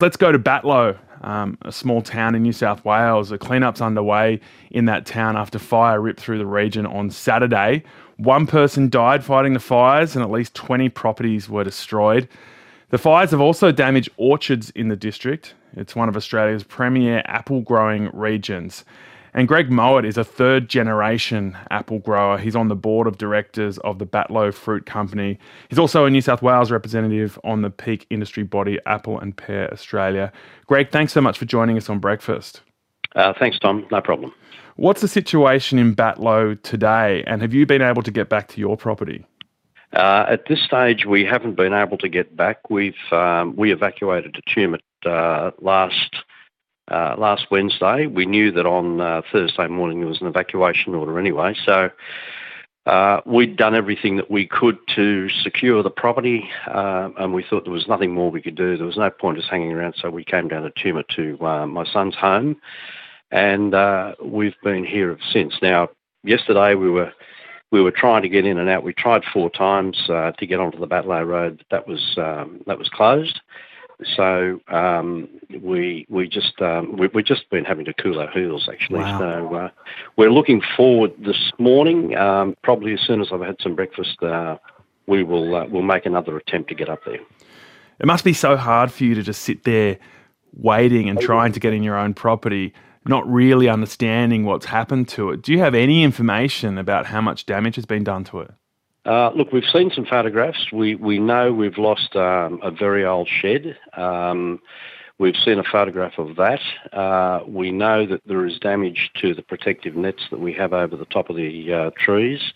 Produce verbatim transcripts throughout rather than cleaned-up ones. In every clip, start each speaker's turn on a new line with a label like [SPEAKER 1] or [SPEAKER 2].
[SPEAKER 1] Let's go to Batlow, um, a small town in New South Wales. A cleanup's underway in that town after fire ripped through the region on Saturday. One person died fighting the fires and at least twenty properties were destroyed. The fires have also damaged orchards in the district. It's one of Australia's premier apple growing regions. And Greg Mowat is a third generation apple grower. He's on the board of directors of the Batlow Fruit Company. He's also a New South Wales representative on the peak industry body Apple and Pear Australia. Greg, thanks so much for joining us on Breakfast.
[SPEAKER 2] Uh, thanks, Tom. No problem.
[SPEAKER 1] What's the situation in Batlow today, and have you been able to get back to your property?
[SPEAKER 2] Uh, at this stage, we haven't been able to get back. We've um, we evacuated to Tumut uh, last uh, last Wednesday. We knew that on uh, Thursday morning there was an evacuation order anyway, so uh, we'd done everything that we could to secure the property, uh, and we thought there was nothing more we could do. There was no point us hanging around, so we came down to Tumut to uh, my son's home, and uh, we've been here since. Now, yesterday we were we were trying to get in and out. We tried four times uh, to get onto the Batlow Road, but that was um, that was closed. So um, we we just um, we, we've just been having to cool our heels actually.
[SPEAKER 1] Wow.
[SPEAKER 2] So uh, we're looking forward this morning. Um, probably as soon as I've had some breakfast, uh, we will uh, we'll make another attempt to get up there.
[SPEAKER 1] It must be so hard for you to just sit there waiting and trying to get in your own property, not really understanding what's happened to it. Do you have any information about how much damage has been done to it?
[SPEAKER 2] Uh, look, we've seen some photographs. We we know we've lost um, a very old shed. Um, we've seen a photograph of that. Uh, we know that there is damage to the protective nets that we have over the top of the uh, trees.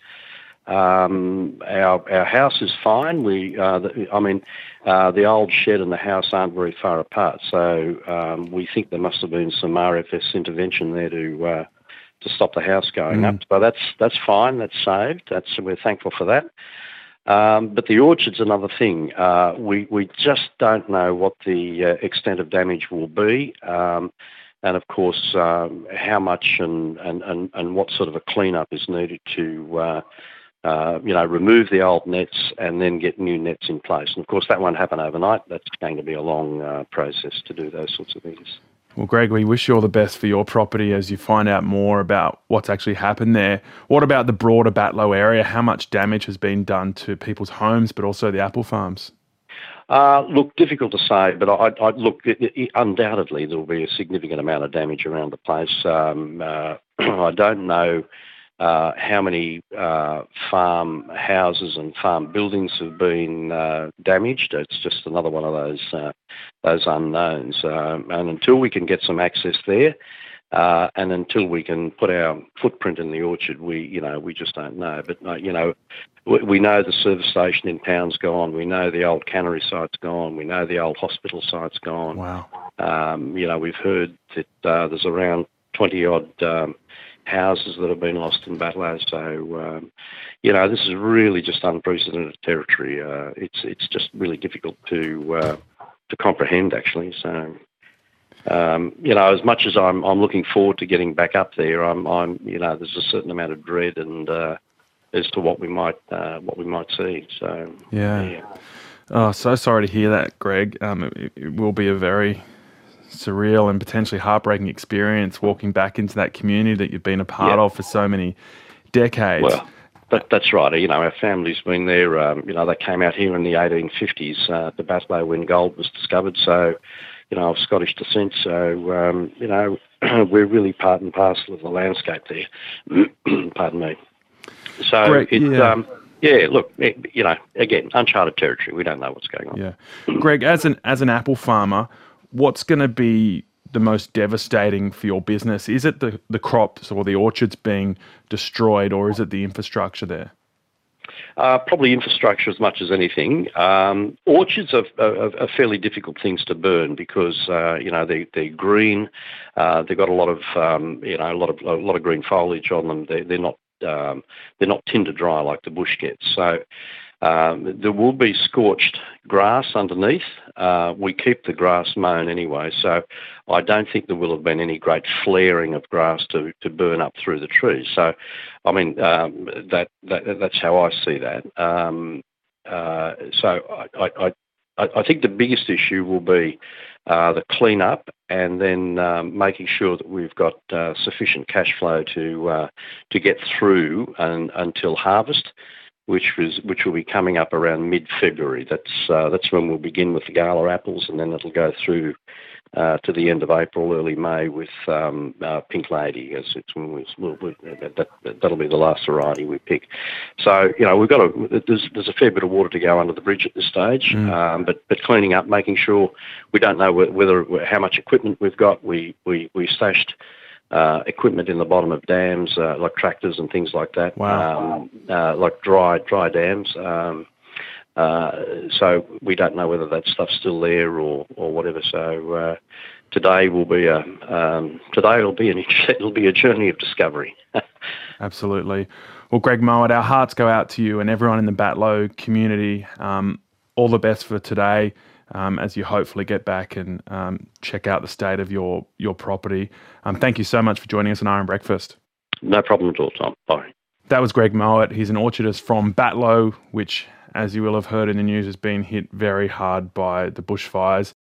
[SPEAKER 2] Um, our our house is fine. We, uh, the, I mean, uh, the old shed and the house aren't very far apart, so um, we think there must have been some R F S intervention there to uh, to stop the house going
[SPEAKER 1] Mm.
[SPEAKER 2] up. So that's that's fine. That's saved. That's we're thankful for that. Um, but the orchard's another thing. Uh, we we just don't know what the uh, extent of damage will be. Um, And of course, um, how much and, and, and, and what sort of a clean-up is needed to, uh, uh, you know, remove the old nets and then get new nets in place. And of course, that won't happen overnight. That's going to be a long uh, process to do those sorts of things.
[SPEAKER 1] Well, Greg, we wish you all the best for your property as you find out more about what's actually happened there. What about the broader Batlow area? How much damage has been done to people's homes, but also the apple farms?
[SPEAKER 2] Uh, look, difficult to say, but I, I look, it, it, undoubtedly there will be a significant amount of damage around the place. Um, uh, I don't know uh, how many uh, farm houses and farm buildings have been uh, damaged. It's just another one of those uh, those unknowns. Um, and until we can get some access there, uh, and until we can put our footprint in the orchard, we, you know, we just don't know. But uh, you know. We know the service station in town's gone. We know the old cannery site's gone. We know the old hospital site's gone.
[SPEAKER 1] Wow.
[SPEAKER 2] Um, you know, we've heard that uh, there's around twenty-odd um, houses that have been lost in Batlow. So, um, you know, this is really just unprecedented territory. Uh, it's it's just really difficult to uh, to comprehend, actually. So, um, you know, as much as I'm I'm looking forward to getting back up there, I'm I'm you know, there's a certain amount of dread and uh, as to what we might uh, what we might see. So
[SPEAKER 1] yeah.
[SPEAKER 2] yeah.
[SPEAKER 1] Oh, so sorry to hear that, Greg. Um, it, it will be a very surreal and potentially heartbreaking experience walking back into that community that you've been a part
[SPEAKER 2] Yeah.
[SPEAKER 1] of for so many decades.
[SPEAKER 2] Well, that, that's right. You know, our family's been there. Um, you know, they came out here in the eighteen fifties uh, to Batlow when gold was discovered. So, you know, of Scottish descent. So, um, you know, we're really part and parcel of the landscape there. Pardon me. So,
[SPEAKER 1] Greg,
[SPEAKER 2] it,
[SPEAKER 1] yeah.
[SPEAKER 2] um, yeah, look, it, you know, again, uncharted territory. We don't know what's going on.
[SPEAKER 1] Yeah. Greg, as an as an apple farmer, what's going to be the most devastating for your business? Is it the, the crops or the orchards being destroyed, or is it the infrastructure there?
[SPEAKER 2] Uh, probably infrastructure as much as anything. Um, orchards are, are, are fairly difficult things to burn because uh, you know they they're green. Uh, they've got a lot of um, you know a lot of a lot of green foliage on them. They they're not um, they're not tinder dry like the bush gets. So um, there will be scorched grass underneath. Uh, we keep the grass mown anyway, so I don't think there will have been any great flaring of grass to, to burn up through the trees. So, I mean, um, that, that that's how I see that. Um, uh, so I, I, I, I think the biggest issue will be uh, the clean-up, and then um, making sure that we've got uh, sufficient cash flow to uh, to get through and, until harvest, which was which will be coming up around mid-February. That's uh, that's when we'll begin with the Gala apples, and then it'll go through uh, to the end of April, early May with um, uh, Pink Lady. As it's when we, we'll, we, that, that'll be the last variety we pick. So you know we've got a there's there's a fair bit of water to go under the bridge at this stage, mm. um, but but cleaning up, making sure we don't know whether how much equipment we've got. We we we stashed. Uh, equipment in the bottom of dams, uh, like tractors and things like that.
[SPEAKER 1] Wow.
[SPEAKER 2] Um, uh, like dry dry dams. Um, uh, so we don't know whether that stuff's still there or, or whatever. So uh, today will be a um, today will be an it'll be a journey of discovery.
[SPEAKER 1] Absolutely. Well, Greg Mowat, our hearts go out to you and everyone in the Batlow community. Um, all the best for today. Um, as you hopefully get back and um, check out the state of your your property. Um, thank you so much for joining us on Iron Breakfast.
[SPEAKER 2] No problem at all, Tom. Bye.
[SPEAKER 1] That was Greg Mowat. He's an orchardist from Batlow, which, as you will have heard in the news, has been hit very hard by the bushfires.